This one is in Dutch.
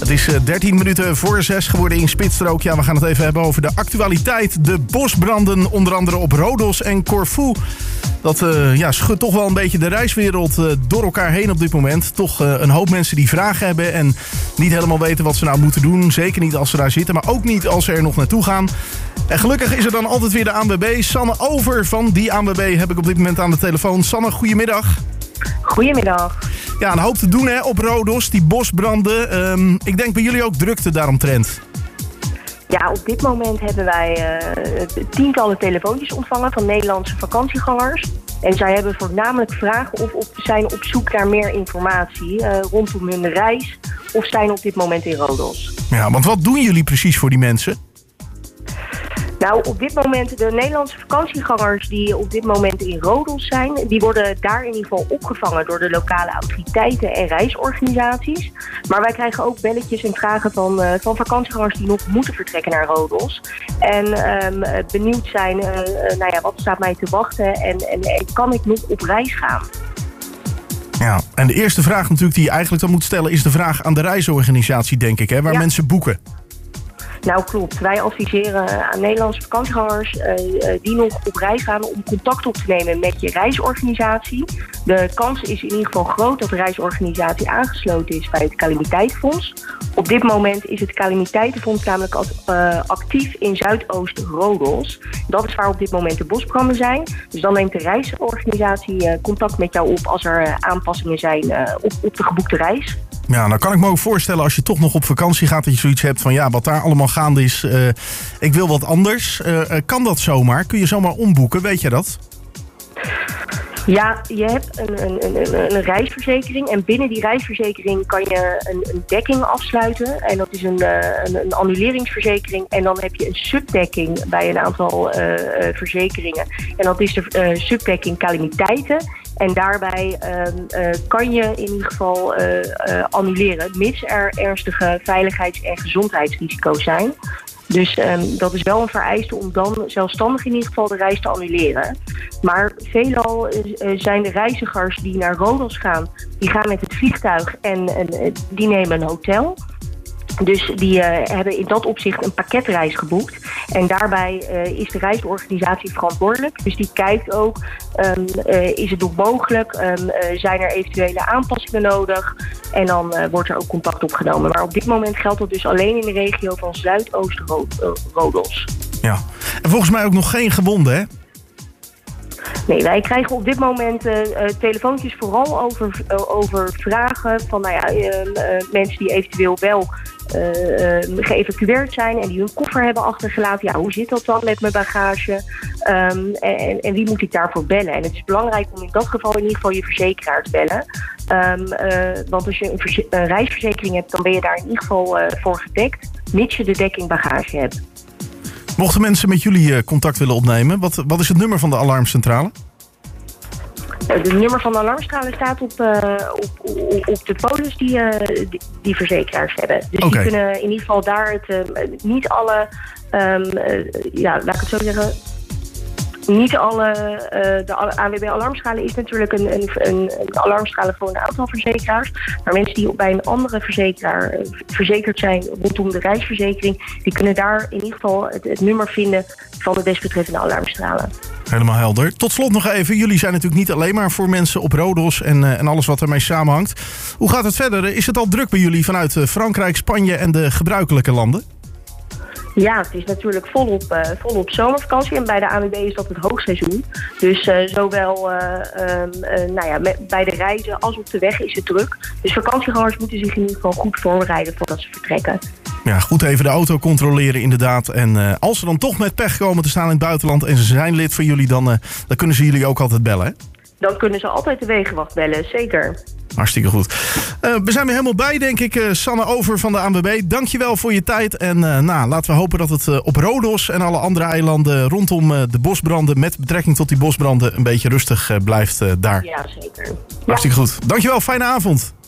Het is 13 minuten voor 6 geworden in Spitsstrook. Ja, we gaan het even hebben over de actualiteit. De bosbranden, onder andere op Rodos en Corfu. Dat schudt toch wel een beetje de reiswereld door elkaar heen op dit moment. Toch een hoop mensen die vragen hebben en niet helemaal weten wat ze nou moeten doen. Zeker niet als ze daar zitten, maar ook niet als ze er nog naartoe gaan. En gelukkig is er dan altijd weer de ANWB. Sanne Over van die ANWB heb ik op dit moment aan de telefoon. Sanne, goedemiddag. Goedemiddag. Ja, een hoop te doen hè, op Rodos, die bosbranden. Ik denk bij jullie ook drukte daaromtrent. Ja, op dit moment hebben wij tientallen telefoontjes ontvangen van Nederlandse vakantiegangers. En zij hebben voornamelijk vragen of zijn op zoek naar meer informatie rondom hun reis of zijn op dit moment in Rodos. Ja, want wat doen jullie precies voor die mensen? Nou, op dit moment, de Nederlandse vakantiegangers die op dit moment in Rodos zijn, die worden daar in ieder geval opgevangen door de lokale autoriteiten en reisorganisaties. Maar wij krijgen ook belletjes en vragen van vakantiegangers die nog moeten vertrekken naar Rodos. En benieuwd zijn, wat staat mij te wachten en kan ik nog op reis gaan? Ja, en de eerste vraag natuurlijk die je eigenlijk dan moet stellen is de vraag aan de reisorganisatie, denk ik, hè, waar mensen boeken. Nou klopt, wij adviseren aan Nederlandse vakantiegangers die nog op reis gaan om contact op te nemen met je reisorganisatie. De kans is in ieder geval groot dat de reisorganisatie aangesloten is bij het Calamiteitenfonds. Op dit moment is het Calamiteitenfonds namelijk actief in Zuidoost-Rodos. Dat is waar op dit moment de bosbranden zijn. Dus dan neemt de reisorganisatie contact met jou op als er aanpassingen zijn op de geboekte reis. Ja, nou kan ik me ook voorstellen als je toch nog op vakantie gaat dat je zoiets hebt van ja, wat daar allemaal gaande is, ik wil wat anders. Kan dat zomaar? Kun je zomaar omboeken? Weet je dat? Ja, je hebt een reisverzekering en binnen die reisverzekering kan je een dekking afsluiten. En dat is een annuleringsverzekering. En dan heb je een subdekking bij een aantal verzekeringen. En dat is de subdekking calamiteiten. En daarbij kan je in ieder geval annuleren, mits er ernstige veiligheids- en gezondheidsrisico's zijn. Dus dat is wel een vereiste om dan zelfstandig in ieder geval de reis te annuleren. Maar veelal zijn de reizigers die naar Rodos gaan, die gaan met het vliegtuig en die nemen een hotel. Dus die hebben in dat opzicht een pakketreis geboekt. En daarbij is de reisorganisatie verantwoordelijk. Dus die kijkt ook, is het nog mogelijk? Zijn er eventuele aanpassingen nodig? En dan wordt er ook contact opgenomen. Maar op dit moment geldt dat dus alleen in de regio van Zuidoost-Rodos. Ja, en volgens mij ook nog geen gewonden, hè? Nee, wij krijgen op dit moment telefoontjes vooral over vragen van mensen die eventueel wel geëvacueerd zijn en die hun koffer hebben achtergelaten. Ja, hoe zit dat dan met mijn bagage? En wie moet ik daarvoor bellen? En het is belangrijk om in dat geval in ieder geval je verzekeraar te bellen. Want als je een reisverzekering hebt, dan ben je daar in ieder geval voor gedekt, mits je de dekking bagage hebt. Mochten mensen met jullie contact willen opnemen, wat is het nummer van de alarmcentrale? Het nummer van de alarmcentrale staat op de polis die verzekeraars hebben. Dus die kunnen in ieder geval daar niet alle, laat ik het zo zeggen, niet alle, de ANWB alarmschalen is natuurlijk een alarmschale voor een aantal verzekeraars. Maar mensen die bij een andere verzekeraar verzekerd zijn rondom de reisverzekering, die kunnen daar in ieder geval het nummer vinden van de desbetreffende alarmstralen. Helemaal helder. Tot slot nog even, jullie zijn natuurlijk niet alleen maar voor mensen op Rodos en alles wat ermee samenhangt. Hoe gaat het verder? Is het al druk bij jullie vanuit Frankrijk, Spanje en de gebruikelijke landen? Ja, het is natuurlijk volop zomervakantie en bij de ANWB is dat het hoogseizoen. Dus zowel bij de reizen als op de weg is het druk. Dus vakantiegangers moeten zich in ieder geval goed voorbereiden voordat ze vertrekken. Ja, goed even de auto controleren inderdaad. En als ze dan toch met pech komen te staan in het buitenland en ze zijn lid van jullie, dan kunnen ze jullie ook altijd bellen, hè? Dan kunnen ze altijd de wegenwacht bellen, zeker. Hartstikke goed. We zijn weer helemaal bij, denk ik. Sanne Over van de ANWB, dankjewel voor je tijd. En laten we hopen dat het op Rodos en alle andere eilanden rondom de bosbranden, met betrekking tot die bosbranden, een beetje rustig blijft daar. Ja, zeker. Hartstikke goed. Dankjewel, fijne avond.